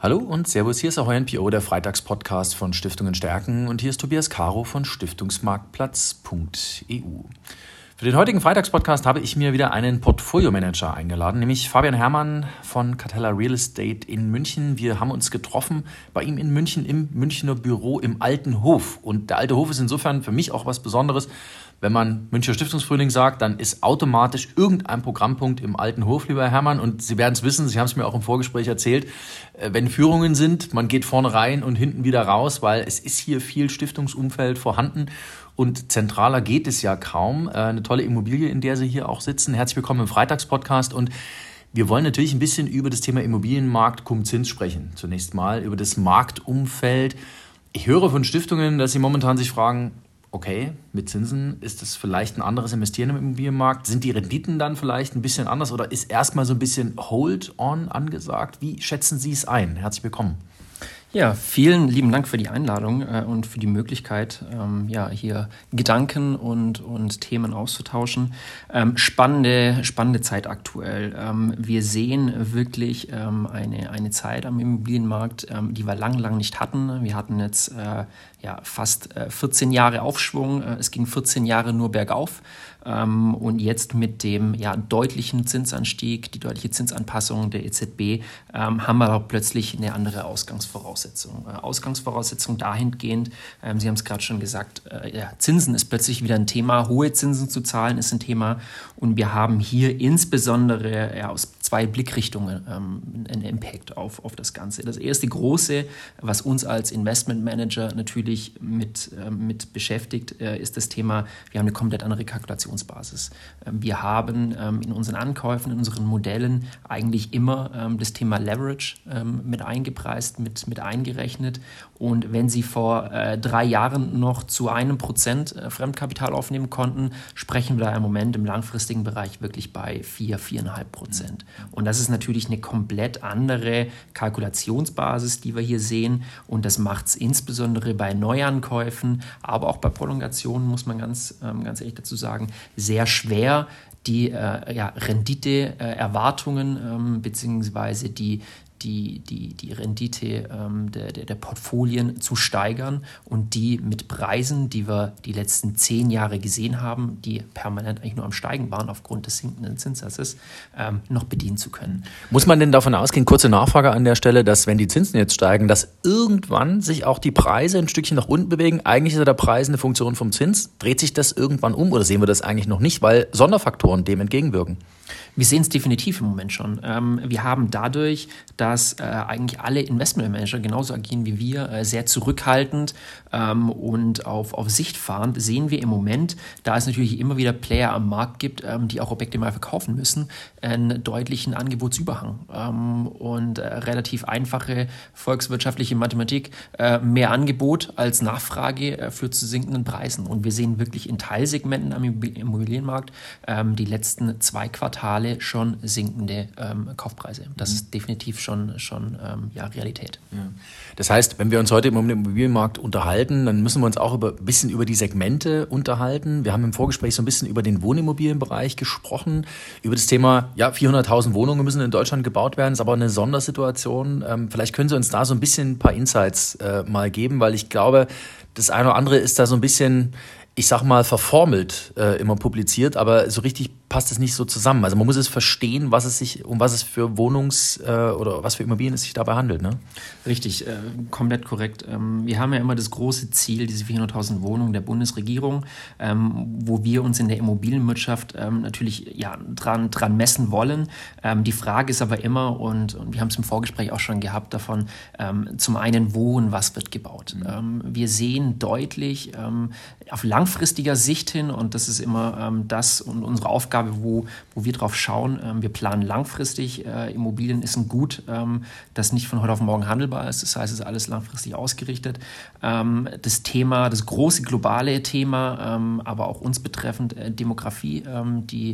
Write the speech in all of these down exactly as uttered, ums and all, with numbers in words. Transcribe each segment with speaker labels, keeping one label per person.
Speaker 1: Hallo und Servus, hier ist Ahoy N P O, der Freitagspodcast von Stiftungen stärken und hier ist Tobias Caro von Stiftungsmarktplatz punkt e u. Für den heutigen Freitagspodcast habe ich mir wieder einen Portfolio-Manager eingeladen, nämlich Fabian Herrmann von Catella Real Estate in München. Wir haben uns getroffen bei ihm in München im Münchner Büro im Alten Hof. Und der Alte Hof ist insofern für mich auch was Besonderes. Wenn man Münchner Stiftungsfrühling sagt, dann ist automatisch irgendein Programmpunkt im Alten Hof, lieber Hermann. Und Sie werden es wissen, Sie haben es mir auch im Vorgespräch erzählt, wenn Führungen sind, man geht vorne rein und hinten wieder raus, weil es ist hier viel Stiftungsumfeld vorhanden. Und zentraler geht es ja kaum. Eine tolle Immobilie, in der Sie hier auch sitzen. Herzlich willkommen im Freitagspodcast. Und wir wollen natürlich ein bisschen über das Thema Immobilienmarkt cum Zins sprechen. Zunächst mal über das Marktumfeld. Ich höre von Stiftungen, dass sie momentan sich fragen, okay, mit Zinsen ist das vielleicht ein anderes Investieren im Immobilienmarkt? Sind die Renditen dann vielleicht ein bisschen anders oder ist erstmal so ein bisschen Hold-on angesagt? Wie schätzen Sie es ein? Herzlich willkommen.
Speaker 2: Ja, vielen lieben Dank für die Einladung äh, und für die Möglichkeit, ähm, ja, hier Gedanken und, und Themen auszutauschen. Ähm, spannende, spannende Zeit aktuell. Ähm, wir sehen wirklich ähm, eine, eine Zeit am Immobilienmarkt, ähm, die wir lang, lang nicht hatten. Wir hatten jetzt äh, ja, fast äh, vierzehn Jahre Aufschwung. Äh, es ging vierzehn Jahre nur bergauf. Ähm, und jetzt mit dem ja, deutlichen Zinsanstieg, die deutliche Zinsanpassung der E Z B, ähm, haben wir auch plötzlich eine andere Ausgangsvoraussetzung. Äh, Ausgangsvoraussetzung dahingehend, ähm, Sie haben es gerade schon gesagt, äh, ja, Zinsen ist plötzlich wieder ein Thema, hohe Zinsen zu zahlen ist ein Thema und wir haben hier insbesondere ja, aus zwei Blickrichtungen ähm, einen Impact auf, auf das Ganze. Das erste große, was uns als Investmentmanager natürlich mit, äh, mit beschäftigt, äh, ist das Thema, wir haben eine komplett andere Kalkulationsbasis. Ähm, wir haben ähm, in unseren Ankäufen, in unseren Modellen eigentlich immer ähm, das Thema Leverage ähm, mit eingepreist, mit, mit eingerechnet. Und wenn Sie vor äh, drei Jahren noch zu einem Prozent äh, Fremdkapital aufnehmen konnten, sprechen wir da im Moment im langfristigen Bereich wirklich bei vier, viereinhalb Prozent. Und das ist natürlich eine komplett andere Kalkulationsbasis, die wir hier sehen. Und das macht es insbesondere bei Neuankäufen, aber auch bei Prolongationen, muss man ganz, ähm, ganz ehrlich dazu sagen, sehr schwer, die äh, ja, Rendite-Erwartungen äh, ähm, beziehungsweise die die, die, die Rendite ähm, der, der, der Portfolien zu steigern und die mit Preisen, die wir die letzten zehn Jahre gesehen haben, die permanent eigentlich nur am Steigen waren aufgrund des sinkenden Zinssatzes, ähm, noch bedienen zu können.
Speaker 1: Muss man denn davon ausgehen, kurze Nachfrage an der Stelle, dass wenn die Zinsen jetzt steigen, dass irgendwann sich auch die Preise ein Stückchen nach unten bewegen? Eigentlich ist ja der Preis eine Funktion vom Zins. Dreht sich das irgendwann um oder sehen wir das eigentlich noch nicht, weil Sonderfaktoren dem entgegenwirken?
Speaker 2: Wir sehen es definitiv im Moment schon. Ähm, wir haben dadurch, dass äh, eigentlich alle Investmentmanager genauso agieren wie wir, äh, sehr zurückhaltend ähm, und auf, auf Sicht fahrend, sehen wir im Moment, da es natürlich immer wieder Player am Markt gibt, ähm, die auch Objekte mal verkaufen müssen, einen deutlichen Angebotsüberhang. Ähm, und äh, relativ einfache volkswirtschaftliche Mathematik, äh, mehr Angebot als Nachfrage äh, führt zu sinkenden Preisen. Und wir sehen wirklich in Teilsegmenten am Immobilienmarkt ähm, die letzten zwei Quartale schon sinkende ähm, Kaufpreise. Das mhm. ist definitiv schon, schon ähm, ja, Realität.
Speaker 1: Ja. Das heißt, wenn wir uns heute im Immobilienmarkt unterhalten, dann müssen wir uns auch über, ein bisschen über die Segmente unterhalten. Wir haben im Vorgespräch so ein bisschen über den Wohnimmobilienbereich gesprochen, über das Thema, ja, vierhunderttausend Wohnungen müssen in Deutschland gebaut werden, ist aber eine Sondersituation. Ähm, vielleicht können Sie uns da so ein bisschen ein paar Insights äh, mal geben, weil ich glaube, das eine oder andere ist da so ein bisschen, ich sag mal, verformelt äh, immer publiziert, aber so richtig passt es nicht so zusammen. Also man muss es verstehen, was es sich, um was es für Wohnungs- äh, oder was für Immobilien es sich dabei handelt, ne?
Speaker 2: Richtig, äh, komplett korrekt. Ähm, wir haben ja immer das große Ziel, diese vierhunderttausend Wohnungen der Bundesregierung, ähm, wo wir uns in der Immobilienwirtschaft ähm, natürlich ja, dran, dran messen wollen. Ähm, die Frage ist aber immer, und, und wir haben es im Vorgespräch auch schon gehabt davon, ähm, zum einen, wo und was wird gebaut. Mhm. Ähm, wir sehen deutlich ähm, auf langfristiger Sicht hin, und das ist immer ähm, das und unsere Aufgabe, Wo, wo wir drauf schauen. Ähm, wir planen langfristig. Äh, Immobilien ist ein Gut, ähm, das nicht von heute auf morgen handelbar ist. Das heißt, es ist alles langfristig ausgerichtet. Ähm, das Thema, das große globale Thema, ähm, aber auch uns betreffend äh, Demografie, ähm, die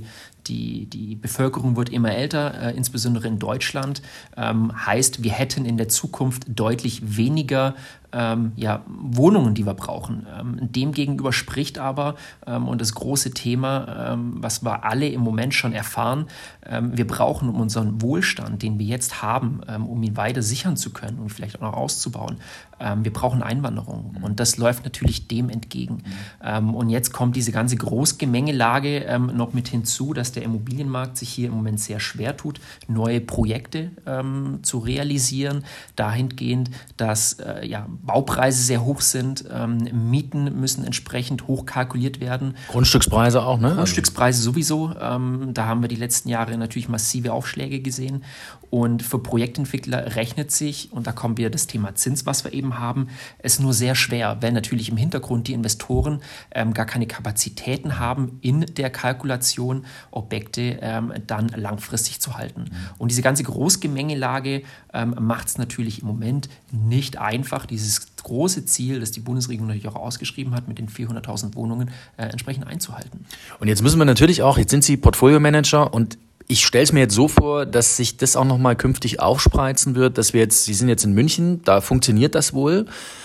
Speaker 2: die, die Bevölkerung wird immer älter, äh, insbesondere in Deutschland. Ähm, heißt, wir hätten in der Zukunft deutlich weniger Ähm, ja, Wohnungen, die wir brauchen. Ähm, demgegenüber spricht aber, ähm, und das große Thema, ähm, was wir alle im Moment schon erfahren, ähm, wir brauchen, um unseren Wohlstand, den wir jetzt haben, ähm, um ihn weiter sichern zu können und vielleicht auch noch auszubauen, ähm, wir brauchen Einwanderung. Mhm. Und das läuft natürlich dem entgegen. Mhm. Ähm, und jetzt kommt diese ganze Großgemengelage ähm, noch mit hinzu, dass der Immobilienmarkt sich hier im Moment sehr schwer tut, neue Projekte ähm, zu realisieren, dahingehend, dass äh, ja, Baupreise sehr hoch sind, ähm, Mieten müssen entsprechend hoch kalkuliert werden.
Speaker 1: Grundstückspreise auch, ne?
Speaker 2: Grundstückspreise sowieso. Ähm, da haben wir die letzten Jahre natürlich massive Aufschläge gesehen. Und für Projektentwickler rechnet sich, und da kommen wir das Thema Zins, was wir eben haben, es nur sehr schwer, wenn natürlich im Hintergrund die Investoren ähm, gar keine Kapazitäten haben, in der Kalkulation Objekte ähm, dann langfristig zu halten. Mhm. Und diese ganze Großgemengelage ähm, macht es natürlich im Moment nicht einfach, dieses große Ziel, das die Bundesregierung natürlich auch ausgeschrieben hat, mit den vierhunderttausend Wohnungen äh, entsprechend einzuhalten.
Speaker 1: Und jetzt müssen wir natürlich auch, jetzt sind Sie Portfolio-Manager, und ich stelle es mir jetzt so vor, dass sich das auch nochmal künftig aufspreizen wird, dass wir jetzt, Sie sind jetzt in München, da funktioniert das wohl,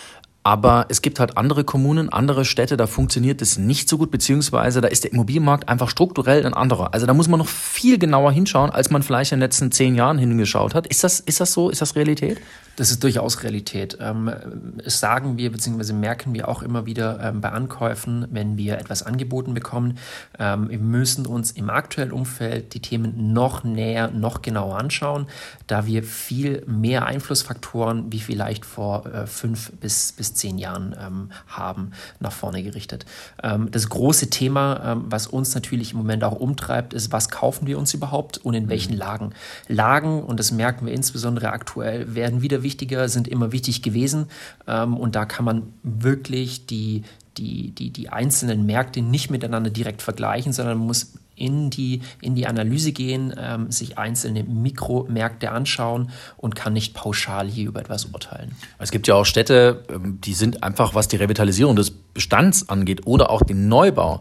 Speaker 1: aber es gibt halt andere Kommunen, andere Städte, da funktioniert das nicht so gut, beziehungsweise da ist der Immobilienmarkt einfach strukturell ein anderer. Also da muss man noch viel genauer hinschauen, als man vielleicht in den letzten zehn Jahren hingeschaut hat. Ist das, ist das so? Ist das Realität?
Speaker 2: Das ist durchaus Realität. Ähm, es sagen wir, beziehungsweise merken wir auch immer wieder ähm, bei Ankäufen, wenn wir etwas angeboten bekommen, ähm, wir müssen uns im aktuellen Umfeld die Themen noch näher, noch genauer anschauen, da wir viel mehr Einflussfaktoren wie vielleicht vor äh, fünf bis, bis zehn Jahren ähm, haben, nach vorne gerichtet. Ähm, das große Thema, ähm, was uns natürlich im Moment auch umtreibt, ist, was kaufen wir uns überhaupt und in welchen Lagen? Lagen, und das merken wir insbesondere aktuell, werden wieder wichtiger, sind immer wichtig gewesen. Ähm, und da kann man wirklich die, die, die, die einzelnen Märkte nicht miteinander direkt vergleichen, sondern man muss in die, in die Analyse gehen, ähm, sich einzelne Mikromärkte anschauen und kann nicht pauschal hier über etwas urteilen.
Speaker 1: Es gibt ja auch Städte, die sind einfach, was die Revitalisierung des Bestands angeht oder auch den Neubau,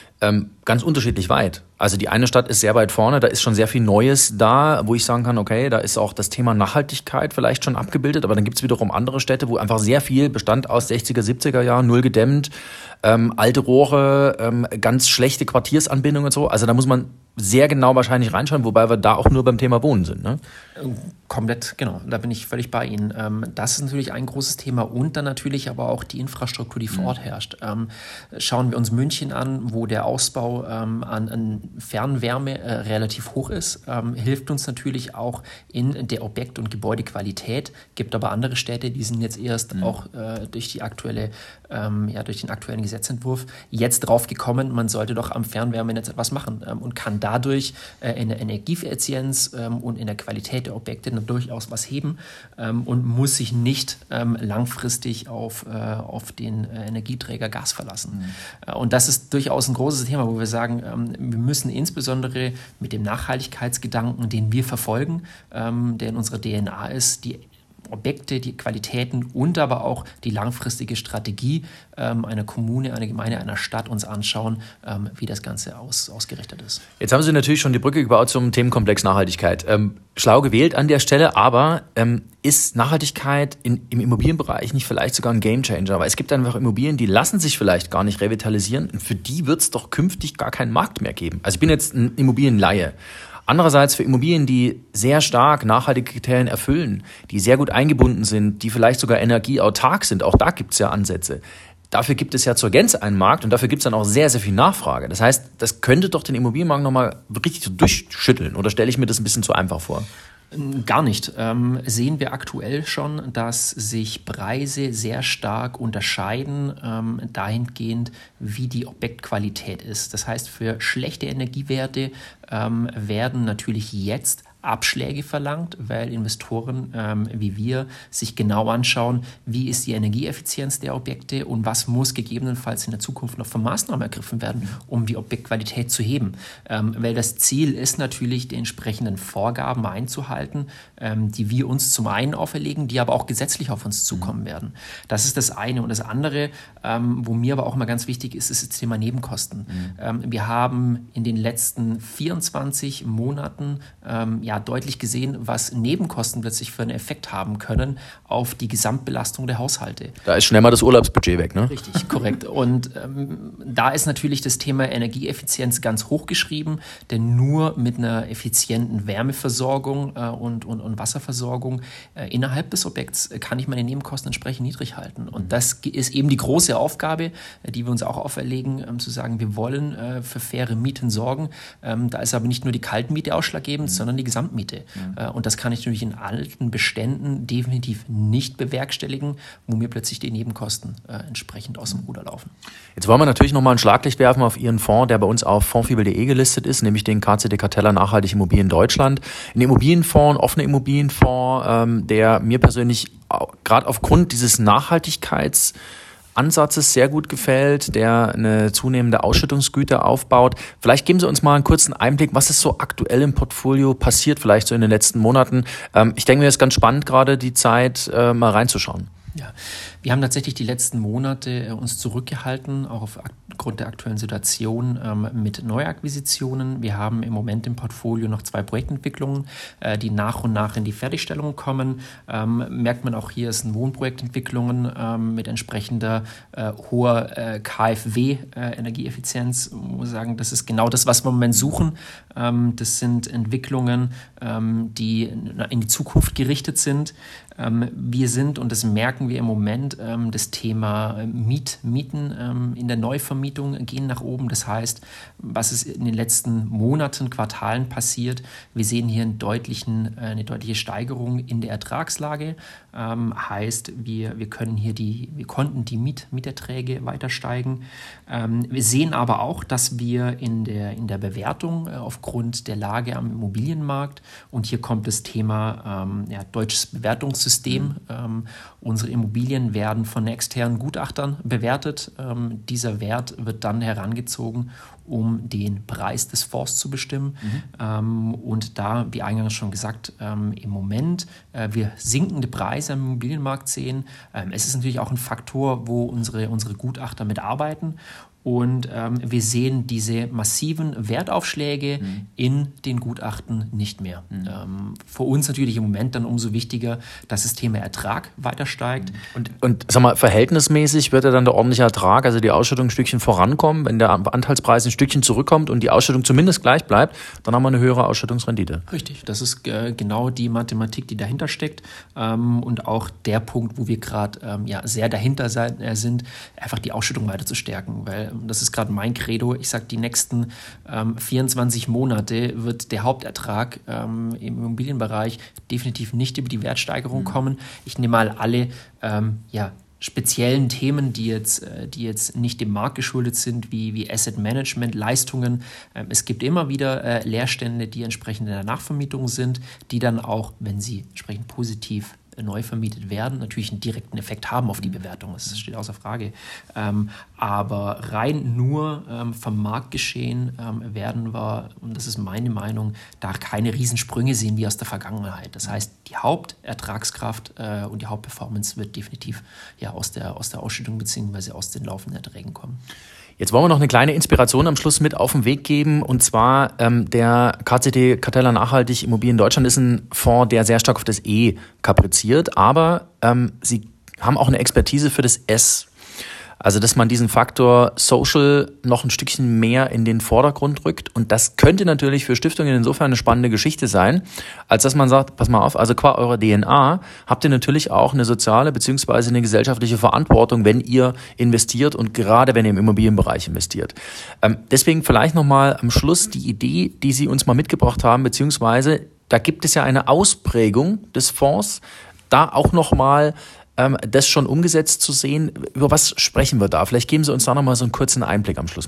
Speaker 1: ganz unterschiedlich weit. Also die eine Stadt ist sehr weit vorne, da ist schon sehr viel Neues da, wo ich sagen kann, okay, da ist auch das Thema Nachhaltigkeit vielleicht schon abgebildet, aber dann gibt es wiederum andere Städte, wo einfach sehr viel Bestand aus sechziger, siebziger Jahren, null gedämmt, ähm, alte Rohre, ähm, ganz schlechte Quartiersanbindungen und so. Also da muss man sehr genau wahrscheinlich reinschauen, wobei wir da auch nur beim Thema Wohnen sind, ne?
Speaker 2: Komplett, genau, da bin ich völlig bei Ihnen. Ähm, das ist natürlich ein großes Thema und dann natürlich aber auch die Infrastruktur, die vor Ort herrscht. Ähm, schauen wir uns München an, wo der Ausbau ähm, an, an Fernwärme äh, relativ hoch ist, ähm, hilft uns natürlich auch in der Objekt- und Gebäudequalität. Gibt aber andere Städte, die sind jetzt erst mhm. auch äh, durch die aktuelle, ähm, ja, durch den aktuellen Gesetzentwurf jetzt drauf gekommen, man sollte doch am Fernwärmenetz etwas machen ähm, und kann dadurch äh, in der Energieeffizienz ähm, und in der Qualität der Objekte dann durchaus was heben ähm, und muss sich nicht ähm, langfristig auf, äh, auf den äh, Energieträger Gas verlassen. Mhm. Äh, und das ist durchaus ein großes Thema, wo wir sagen, ähm, wir müssen insbesondere mit dem Nachhaltigkeitsgedanken, den wir verfolgen, ähm, der in unserer D N A ist, die Objekte, die Qualitäten und aber auch die langfristige Strategie ähm, einer Kommune, einer Gemeinde, einer Stadt uns anschauen, ähm, wie das Ganze aus, ausgerichtet ist.
Speaker 1: Jetzt haben Sie natürlich schon die Brücke gebaut zum Themenkomplex Nachhaltigkeit. Ähm, schlau gewählt an der Stelle, aber ähm, ist Nachhaltigkeit in, im Immobilienbereich nicht vielleicht sogar ein Gamechanger? Weil es gibt einfach Immobilien, die lassen sich vielleicht gar nicht revitalisieren und für die wird es doch künftig gar keinen Markt mehr geben. Also ich bin jetzt ein Immobilienlaie. Andererseits für Immobilien, die sehr stark nachhaltige Kriterien erfüllen, die sehr gut eingebunden sind, die vielleicht sogar energieautark sind, auch da gibt es ja Ansätze. Dafür gibt es ja zur Gänze einen Markt und dafür gibt es dann auch sehr, sehr viel Nachfrage. Das heißt, das könnte doch den Immobilienmarkt nochmal richtig so durchschütteln. Oder stelle ich mir das ein bisschen zu einfach vor?
Speaker 2: Gar nicht. Ähm, sehen wir aktuell schon, dass sich Preise sehr stark unterscheiden, ähm, dahingehend, wie die Objektqualität ist. Das heißt, für schlechte Energiewerte ähm, werden natürlich jetzt Abschläge verlangt, weil Investoren ähm, wie wir sich genau anschauen, wie ist die Energieeffizienz der Objekte und was muss gegebenenfalls in der Zukunft noch für Maßnahmen ergriffen werden, um die Objektqualität zu heben. Ähm, weil das Ziel ist natürlich, die entsprechenden Vorgaben einzuhalten, ähm, die wir uns zum einen auferlegen, die aber auch gesetzlich auf uns zukommen werden. Das ist das eine. Und das andere, ähm, wo mir aber auch mal ganz wichtig ist, ist das Thema Nebenkosten. Mhm. Ähm, wir haben in den letzten vierundzwanzig Monaten ähm, ja deutlich gesehen, was Nebenkosten plötzlich für einen Effekt haben können auf die Gesamtbelastung der Haushalte.
Speaker 1: Da ist schnell mal das Urlaubsbudget weg, ne?
Speaker 2: Richtig, korrekt. Und ähm, da ist natürlich das Thema Energieeffizienz ganz hoch geschrieben, denn nur mit einer effizienten Wärmeversorgung äh, und, und, und Wasserversorgung äh, innerhalb des Objekts äh, kann ich meine Nebenkosten entsprechend niedrig halten. Und das ist eben die große Aufgabe, äh, die wir uns auch auferlegen, ähm, zu sagen, wir wollen äh, für faire Mieten sorgen. Ähm, da ist aber nicht nur die Kaltmiete ausschlaggebend, mhm. sondern die Gesamtmiete. Mhm. Äh, und das kann ich natürlich in alten Beständen definitiv nicht bewerkstelligen, wo mir plötzlich die Nebenkosten äh, entsprechend aus dem Ruder laufen.
Speaker 1: Jetzt wollen wir natürlich nochmal ein Schlaglicht werfen auf Ihren Fonds, der bei uns auf fondsfibel punkt de gelistet ist, nämlich den K C D Carteller Nachhaltig Immobilien Deutschland. Ein Immobilienfonds, ein offener Immobilienfonds, ähm, der mir persönlich gerade aufgrund dieses Nachhaltigkeits Ansatzes sehr gut gefällt, der eine zunehmende Ausschüttungsgüte aufbaut. Vielleicht geben Sie uns mal einen kurzen Einblick, was ist so aktuell im Portfolio passiert, vielleicht so in den letzten Monaten. Ähm, ich denke mir, es ist ganz spannend, gerade die Zeit äh, mal reinzuschauen.
Speaker 2: Ja, wir haben tatsächlich die letzten Monate äh, uns zurückgehalten, auch aufgrund der aktuellen Situation ähm, mit Neuakquisitionen. Wir haben im Moment im Portfolio noch zwei Projektentwicklungen, äh, die nach und nach in die Fertigstellung kommen. Ähm, merkt man auch hier, es sind Wohnprojektentwicklungen ähm, mit entsprechender äh, hoher äh, K f W-Energieeffizienz. Äh, ich muss sagen, das ist genau das, was wir im Moment suchen. Ähm, das sind Entwicklungen, ähm, die in die Zukunft gerichtet sind. Ähm, wir sind, und das merken wir im Moment, ähm, das Thema Miet, Mieten ähm, in der Neuvermietung gehen nach oben. Das heißt, was ist in den letzten Monaten, Quartalen passiert? Wir sehen hier einen deutlichen, äh, eine deutliche Steigerung in der Ertragslage. Ähm, heißt, wir, wir können hier die, wir konnten die Miet, Mieterträge weiter steigen. Ähm, wir sehen aber auch, dass wir in der, in der Bewertung äh, aufgrund der Lage am Immobilienmarkt, und hier kommt das Thema ähm, ja, deutsches Bewertungssystem. Mhm. Ähm, unsere Immobilien werden von externen Gutachtern bewertet. Ähm, dieser Wert wird dann herangezogen, um den Preis des Fonds zu bestimmen. Mhm. Ähm, und da, wie eingangs schon gesagt, ähm, im Moment äh, wir sinkende Preise am Immobilienmarkt sehen. Ähm, es ist natürlich auch ein Faktor, wo unsere, unsere Gutachter mitarbeiten. Und ähm, wir sehen diese massiven Wertaufschläge mhm. in den Gutachten nicht mehr. Mhm. Ähm, für uns natürlich im Moment dann umso wichtiger, dass das Thema Ertrag weiter steigt.
Speaker 1: Und, und sag mal, verhältnismäßig wird ja dann der ordentliche Ertrag, also die Ausschüttung ein Stückchen vorankommen. Wenn der Anteilspreis ein Stückchen zurückkommt und die Ausschüttung zumindest gleich bleibt, dann haben wir eine höhere Ausschüttungsrendite.
Speaker 2: Richtig, das ist äh, genau die Mathematik, die dahinter steckt. Ähm, und auch der Punkt, wo wir gerade ähm, ja, sehr dahinter sein, äh, sind, einfach die Ausschüttung weiter zu stärken. Weil das ist gerade mein Credo. Ich sage, die nächsten ähm, vierundzwanzig Monate wird der Hauptertrag ähm, im Immobilienbereich definitiv nicht über die Wertsteigerung mhm. kommen. Ich nehme mal alle ähm, ja, speziellen Themen, die jetzt, die jetzt nicht dem Markt geschuldet sind, wie, wie Asset Management, Leistungen. Ähm, es gibt immer wieder äh, Leerstände, die entsprechend in der Nachvermietung sind, die dann auch, wenn sie entsprechend positiv neu vermietet werden, natürlich einen direkten Effekt haben auf die Bewertung. Das steht außer Frage. Ähm, aber rein nur ähm, vom Marktgeschehen ähm, werden wir, und das ist meine Meinung, da keine Riesensprünge sehen wie aus der Vergangenheit. Das heißt, die Hauptertragskraft äh, und die Hauptperformance wird definitiv ja aus der, aus der Ausschüttung bzw. aus den laufenden Erträgen kommen.
Speaker 1: Jetzt wollen wir noch eine kleine Inspiration am Schluss mit auf den Weg geben. Und zwar ähm, der K C D Carteller Nachhaltig Immobilien Deutschland ist ein Fonds, der sehr stark auf das E kapriziert. Aber ähm, sie haben auch eine Expertise für das S. Also, dass man diesen Faktor Social noch ein Stückchen mehr in den Vordergrund rückt. Und das könnte natürlich für Stiftungen insofern eine spannende Geschichte sein, als dass man sagt, pass mal auf, also qua eurer D N A habt ihr natürlich auch eine soziale beziehungsweise eine gesellschaftliche Verantwortung, wenn ihr investiert und gerade wenn ihr im Immobilienbereich investiert. Ähm, deswegen vielleicht nochmal am Schluss die Idee, die Sie uns mal mitgebracht haben, beziehungsweise da gibt es ja eine Ausprägung des Fonds, da auch nochmal das schon umgesetzt zu sehen. Über was sprechen wir da? Vielleicht geben Sie uns da nochmal so einen kurzen Einblick am Schluss mit.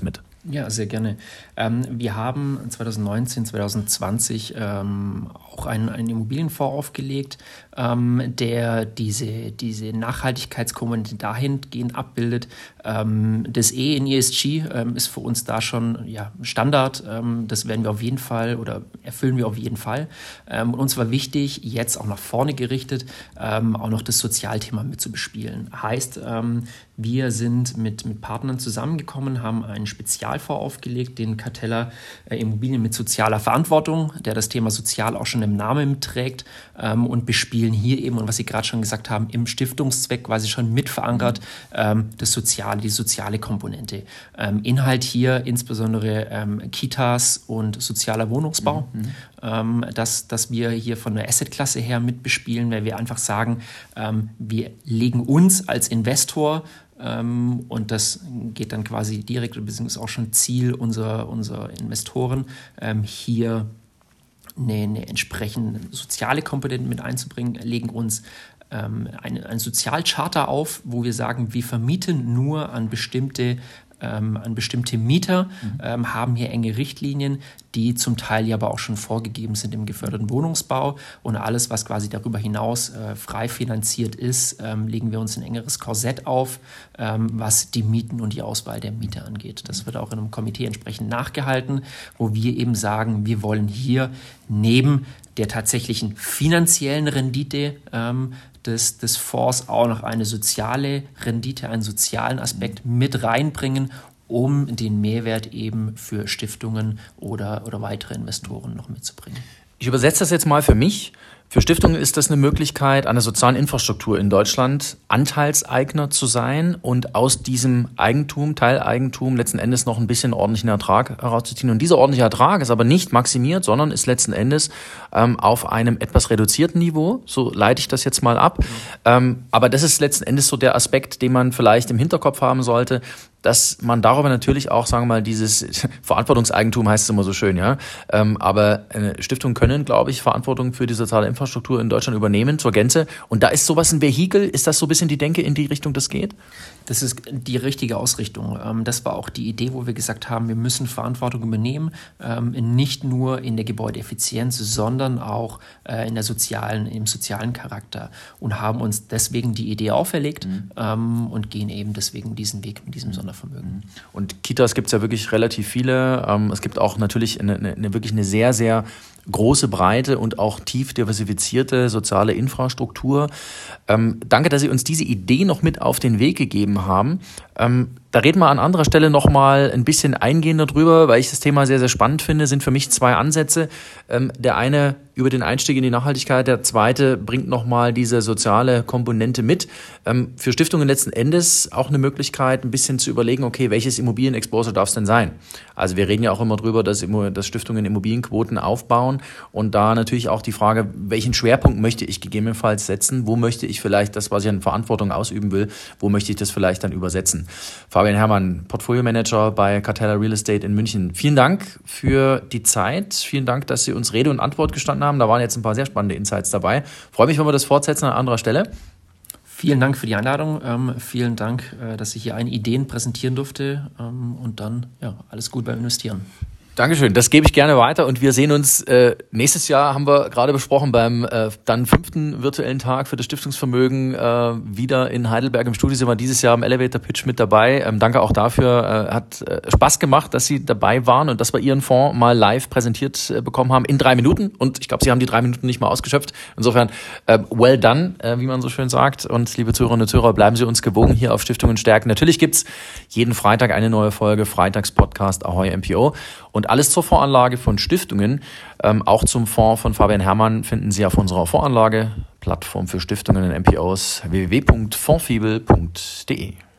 Speaker 2: Ja, sehr gerne. Ähm, wir haben zwanzig neunzehn, zwanzig zwanzig ähm, auch einen, einen Immobilienfonds aufgelegt, ähm, der diese, diese Nachhaltigkeitskomponente dahingehend abbildet. Ähm, das E in E S G ähm, ist für uns da schon ja, Standard. Ähm, das werden wir auf jeden Fall oder erfüllen wir auf jeden Fall. Ähm, und uns war wichtig, jetzt auch nach vorne gerichtet, ähm, auch noch das Sozialthema mit zu bespielen. Heißt, ähm, wir sind mit, mit Partnern zusammengekommen, haben einen Spezialfonds aufgelegt, den Cartella äh, Immobilien mit sozialer Verantwortung, der das Thema sozial auch schon im Namen trägt, ähm, und bespielen hier eben, und was Sie gerade schon gesagt haben, im Stiftungszweck quasi schon mit verankert, ähm, das Soziale, die soziale Komponente. Ähm, Inhalt hier insbesondere ähm, Kitas und sozialer Wohnungsbau, mhm. ähm, dass, dass wir hier von der Assetklasse her mit bespielen, weil wir einfach sagen, ähm, wir legen uns als Investor, Ähm, und das geht dann quasi direkt, beziehungsweise auch schon Ziel unserer, unserer Investoren, ähm, hier eine, eine entsprechende soziale Komponente mit einzubringen, legen uns ähm, eine, ein Sozialcharter auf, wo wir sagen, wir vermieten nur an bestimmte Ähm, an bestimmte Mieter, mhm. ähm, haben hier enge Richtlinien, die zum Teil ja aber auch schon vorgegeben sind im geförderten Wohnungsbau, und alles, was quasi darüber hinaus äh, frei finanziert ist, ähm, legen wir uns ein engeres Korsett auf, ähm, was die Mieten und die Auswahl der Mieter angeht. Das wird auch in einem Komitee entsprechend nachgehalten, wo wir eben sagen, wir wollen hier neben der tatsächlichen finanziellen Rendite ähm, des, des Fonds auch noch eine soziale Rendite, einen sozialen Aspekt mit reinbringen, um den Mehrwert eben für Stiftungen oder, oder weitere Investoren noch mitzubringen.
Speaker 1: Ich übersetze das jetzt mal für mich. Für Stiftungen ist das eine Möglichkeit, an der sozialen Infrastruktur in Deutschland Anteilseigner zu sein und aus diesem Eigentum, Teileigentum letzten Endes noch ein bisschen ordentlichen Ertrag herauszuziehen. Und dieser ordentliche Ertrag ist aber nicht maximiert, sondern ist letzten Endes ähm, auf einem etwas reduzierten Niveau. So leite ich das jetzt mal ab. Mhm. Ähm, aber das ist letzten Endes so der Aspekt, den man vielleicht im Hinterkopf haben sollte, dass man darüber natürlich auch, sagen wir mal, dieses Verantwortungseigentum heißt es immer so schön, ja. Ähm, aber äh, Stiftungen können, glaube ich, Verantwortung für die soziale Infrastruktur in Deutschland übernehmen zur Gänze. Und da ist sowas ein Vehikel. Ist das so ein bisschen die Denke, in die Richtung das geht?
Speaker 2: Das ist die richtige Ausrichtung. Ähm, das war auch die Idee, wo wir gesagt haben, wir müssen Verantwortung übernehmen, ähm, nicht nur in der Gebäudeeffizienz, sondern auch äh, in der sozialen, im sozialen Charakter, und haben uns deswegen die Idee auferlegt, mhm. ähm, und gehen eben deswegen diesen Weg mit diesem Sondervermögen.
Speaker 1: Und Kitas gibt es ja wirklich relativ viele. Es gibt auch natürlich eine, eine, wirklich eine sehr, sehr große, breite und auch tief diversifizierte soziale Infrastruktur. Ähm, danke, dass Sie uns diese Idee noch mit auf den Weg gegeben haben. Ähm, da reden wir an anderer Stelle noch mal ein bisschen eingehender drüber, weil ich das Thema sehr, sehr spannend finde. Sind für mich zwei Ansätze. Ähm, der eine über den Einstieg in die Nachhaltigkeit, der zweite bringt noch mal diese soziale Komponente mit. Ähm, für Stiftungen letzten Endes auch eine Möglichkeit, ein bisschen zu überlegen, okay, welches Immobilienexposure darf es denn sein? Also wir reden ja auch immer drüber, dass, dass Stiftungen Immobilienquoten aufbauen, und da natürlich auch die Frage, welchen Schwerpunkt möchte ich gegebenenfalls setzen? Wo möchte ich vielleicht das, was ich an Verantwortung ausüben will, wo möchte ich das vielleicht dann übersetzen? Fabian Herrmann, Portfolio-Manager bei Cartella Real Estate in München. Vielen Dank für die Zeit. Vielen Dank, dass Sie uns Rede und Antwort gestanden haben. Da waren jetzt ein paar sehr spannende Insights dabei. Freue mich, wenn wir das fortsetzen an anderer Stelle.
Speaker 2: Vielen Dank für die Einladung. Ähm, vielen Dank, äh, dass ich hier eine Ideen präsentieren durfte. Ähm, und dann, ja, alles gut beim Investieren.
Speaker 1: Dankeschön, das gebe ich gerne weiter, und wir sehen uns äh, nächstes Jahr, haben wir gerade besprochen, beim äh, dann fünften virtuellen Tag für das Stiftungsvermögen äh, wieder in Heidelberg im Studio. Sind wir dieses Jahr im Elevator Pitch mit dabei. Ähm, danke auch dafür, äh, hat äh, Spaß gemacht, dass Sie dabei waren und dass wir Ihren Fonds mal live präsentiert äh, bekommen haben in drei Minuten, und ich glaube, Sie haben die drei Minuten nicht mal ausgeschöpft. Insofern äh, well done, äh, wie man so schön sagt, und liebe Zuhörerinnen und Zuhörer, bleiben Sie uns gewogen hier auf Stiftungen stärken. Natürlich gibt's jeden Freitag eine neue Folge, Freitagspodcast Ahoy M P O. Und alles zur Voranlage von Stiftungen, ähm, auch zum Fonds von Fabian Herrmann, finden Sie auf unserer Voranlage, Plattform für Stiftungen und M P Os, w w w punkt fondsfibel punkt d e.